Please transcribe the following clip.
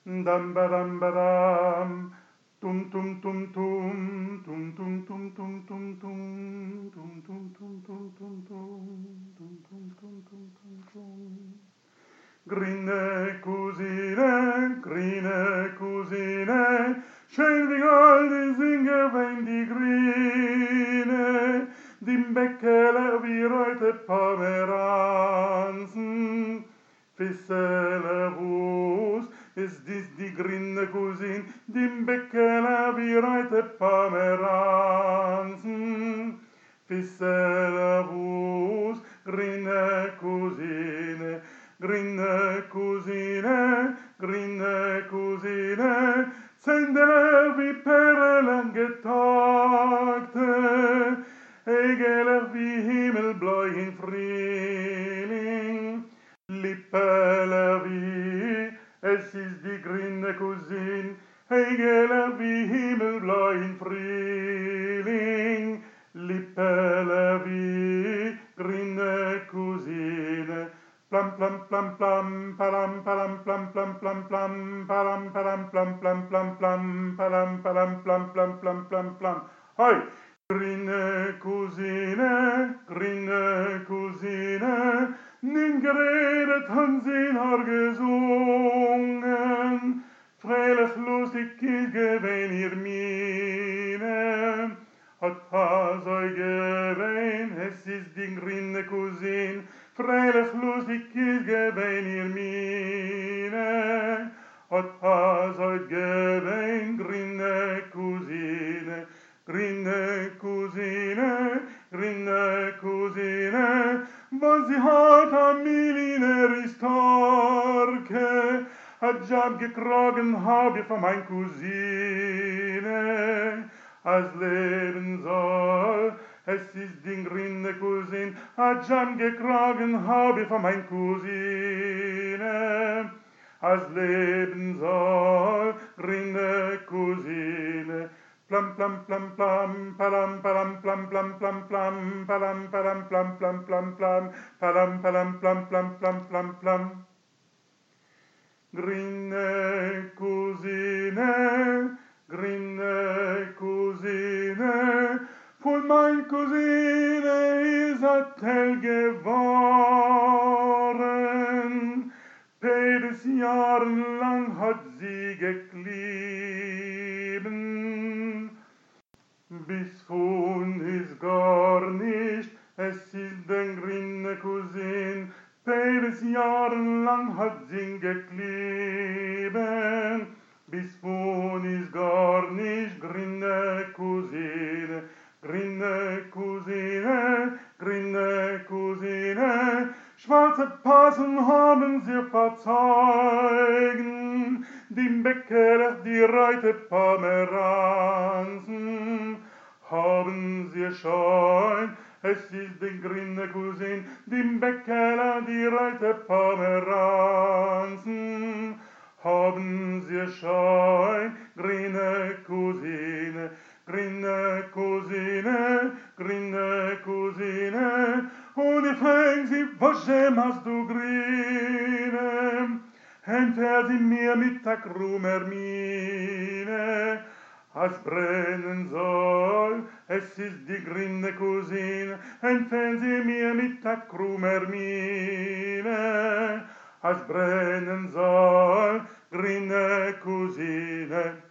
dam badam badam, tum tum tum tum, tum tum tum tum tum tum, tum tum tum tum tum tum, tum tum tum tum tum tum. Grüne Cousine, schön wie Gold singen wenn die Grüne, dim Beckele wie reute Pomeranzen. Fissele Wus, ist dies die grüne Cousine, dim Beckele wie reute Pomeranzen. Fissele Wus, grüne Cousine, grüne Cousine, zendele wie Perlen getagte, egele wie Himmelblau in Frühling, lippele wie, es ist die grüne Cousine, egele wie Himmelblau in Frühling, lippele wie, grüne Cousine, plam plam plam plam, palam palam plam plam plam plam, palam palam plam plam plam plam, palam palam plam plam plam plam plam. Hoi! Grüne Cousine, nin geredet han sie har gesungen, freilich lustig ist gewesen ihr Mine, hat so gewesen, es ist die grüne Cousine, freilich lustig ist gewesen ihr Mine, hat so gewesen, grüne Cousine, was sie hat am Millionär ist starke, hat Job gekrogen hab ich von mein Cousine, als leben soll, es ist die grüne Cousine, hat Job gekrogen hab ich von mein Cousine, als leben soll, grüne Cousine, plam plam plam plam, palam palam plam plam plam plam, palam palam plam plam plam plam, palam palam plam plam plam plam plam. Grüne Cousine, von mein Cousine is a Tell geworden, jedes Jahr lang hat sie geklieben, bis von ist gar nicht, es ist den grüne Cousine, jedes Jahr lang hat sie geklieben, bis von ist gar nicht, grüne Cousine, schwarze Passen haben sie verzeigen, die Bäcker, die reute Pomeranzen, haben sie schein, es ist die grüne Cousine, die Bäcker, die reute Pomeranzen, haben sie schein, grüne Cousine, und ich fäng sie, Posche, machst du grüne, entfer sie mir mit der krummer Mine, als brennen soll, es ist die grüne Cousine, entfer sie mir mit der krummer Mine, als brennen soll, grüne Cousine.